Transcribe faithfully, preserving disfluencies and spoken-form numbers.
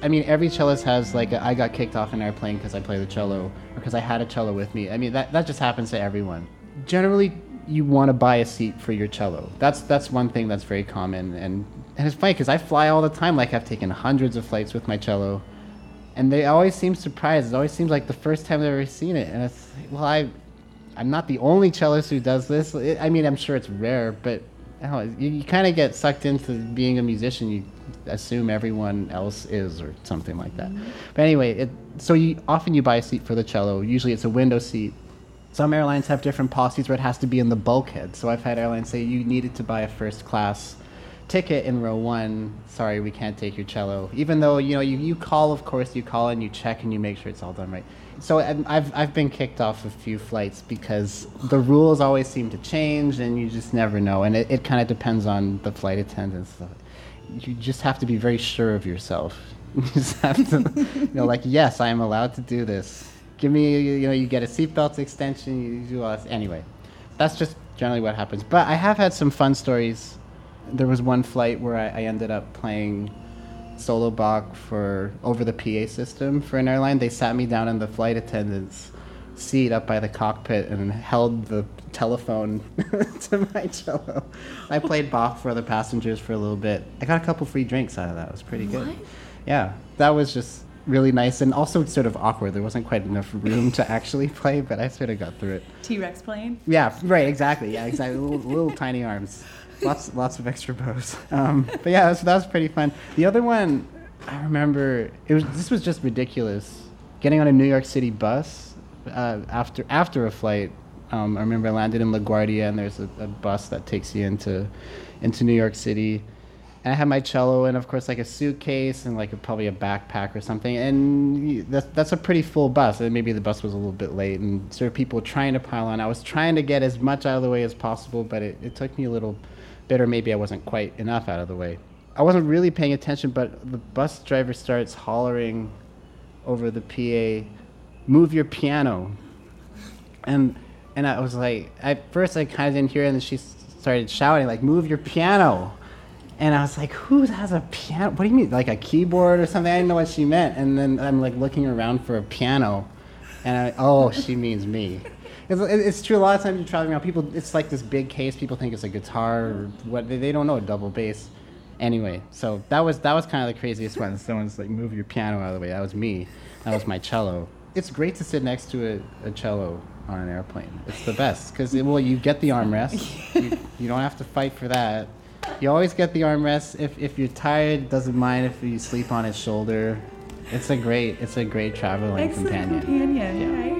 I mean, every cellist has like a, I got kicked off an airplane because I play the cello or because I had a cello with me. I mean, that, that just happens to everyone. Generally, you want to buy a seat for your cello. That's that's one thing that's very common. And, and it's funny because I fly all the time. Like I've taken hundreds of flights with my cello. And they always seem surprised. It always seems like the first time they've ever seen it. And it's like, well, I, I'm not the only cellist who does this. It, I mean, I'm sure it's rare, but I don't know, you, you kind of get sucked into being a musician. You assume everyone else is or something like that. Mm-hmm. But anyway, it, so you, often you buy a seat for the cello. Usually it's a window seat. Some airlines have different policies where it has to be in the bulkhead. So I've had airlines say you needed to buy a first class ticket in row one. Sorry, we can't take your cello. Even though, you know, you, you call, of course, you call and you check and you make sure it's all done right. So I've I've been kicked off a few flights because the rules always seem to change and you just never know. And it, it kind of depends on the flight attendants. You just have to be very sure of yourself. You just have to, you know, like, yes, I am allowed to do this. Give me, you know, you get a seatbelt extension, you do all this. Anyway, that's just generally what happens. But I have had some fun stories. There was one flight where I, I ended up playing solo Bach for over the P A system for an airline. They sat me down in the flight attendant's seat up by the cockpit and held the telephone to my cello. I played Bach for the passengers for a little bit. I got a couple free drinks out of that. It was pretty good. What? Yeah, that was just really nice and also sort of awkward. There wasn't quite enough room to actually play, but I sort of got through it. T-Rex playing? Yeah, right, exactly. Yeah, exactly. little, little tiny arms. Lots, lots of extra bows. Um, but yeah, that was, that was pretty fun. The other one, I remember, it was. This was just ridiculous. Getting on a New York City bus uh, after after a flight. Um, I remember I landed in LaGuardia, and there's a, a bus that takes you into into New York City. And I had my cello and, of course, like a suitcase and like a, probably a backpack or something. And you, that's, that's a pretty full bus. And maybe the bus was a little bit late and sort of people trying to pile on. I was trying to get as much out of the way as possible, but it, it took me a little bit, or maybe I wasn't quite enough out of the way. I wasn't really paying attention, but the bus driver starts hollering over the P A, "Move your piano." And and I was like, at first I kind of didn't hear it, and then she started shouting, like, "Move your piano." And I was like, who has a piano? What do you mean, like a keyboard or something? I didn't know what she meant. And then I'm like looking around for a piano. And I, oh, she means me. It's, it's true, a lot of times you're traveling around, people, it's like this big case, people think it's a guitar or what, they, they don't know a double bass. Anyway, so that was that was kind of the craziest one. Someone's like, move your piano out of the way. That was me. That was my cello. It's great to sit next to a, a cello on an airplane. It's the best, because, well, you get the armrest. you, you don't have to fight for that. You always get the armrest. If if you're tired, doesn't mind if you sleep on his shoulder. It's a great it's a great traveling Excellent companion. companion, Yeah. right?